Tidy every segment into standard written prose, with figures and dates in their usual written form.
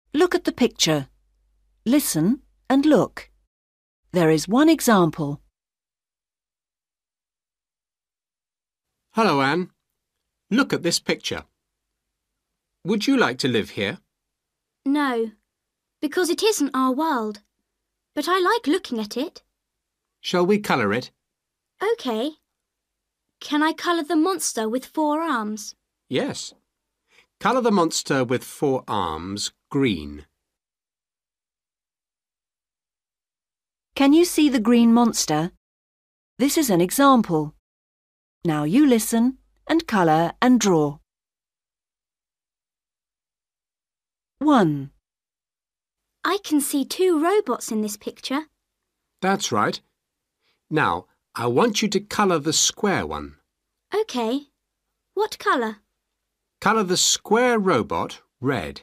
Look at the picture. Listen and look. There is one example. Hello, Anne. Look at this picture. Would you like to live here? No, because it isn't our world. But I like looking at it. Shall we colour it? OK. Can I colour the monster with 4 arms? Yes. Colour the monster with 4 arms green. Can you see the green monster? This is an example. Now you listen and colour and draw. 1. I can see 2 robots in this picture. That's right. Now, I want you to colour the square one. OK. What colour? Colour the square robot red.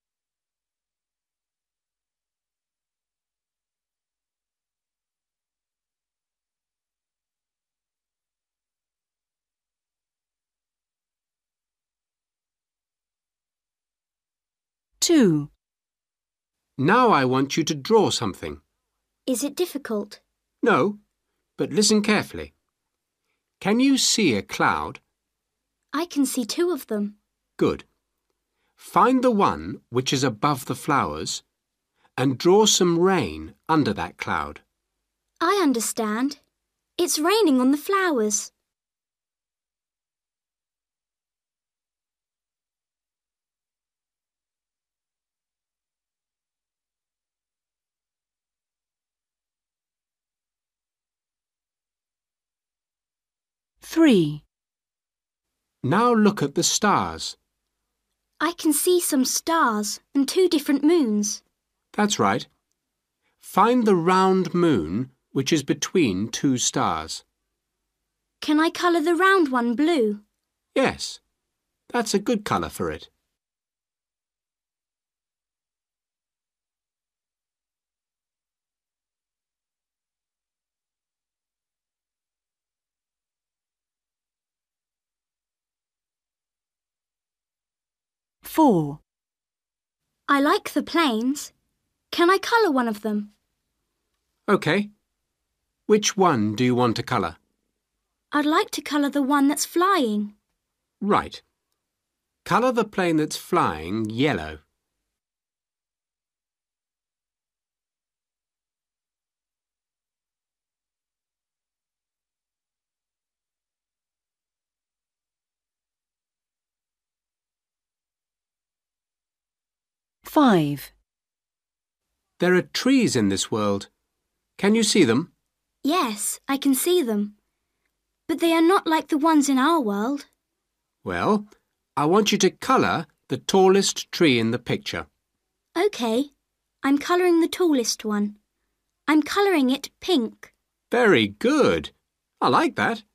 Two. Now I want you to draw something. Is it difficult? No, but listen carefully. Can you see a cloud? I can see 2 of them. Good. Find the one which is above the flowers and draw some rain under that cloud. I understand. It's raining on the flowers. Three. Now look at the stars. I can see some stars and 2 different moons. That's right. Find the round moon which is between 2 stars. Can I colour the round one blue? Yes, that's a good colour for it. Four. I like the planes. Can I colour one of them? OK. Which one do you want to colour? I'd like to colour the one that's flying. Right. Colour the plane that's flying yellow. Five. There are trees in this world. Can you see them? Yes, I can see them. But they are not like the ones in our world. Well, I want you to colour the tallest tree in the picture. OK. I'm colouring the tallest one. I'm colouring it pink. Very good. I like that.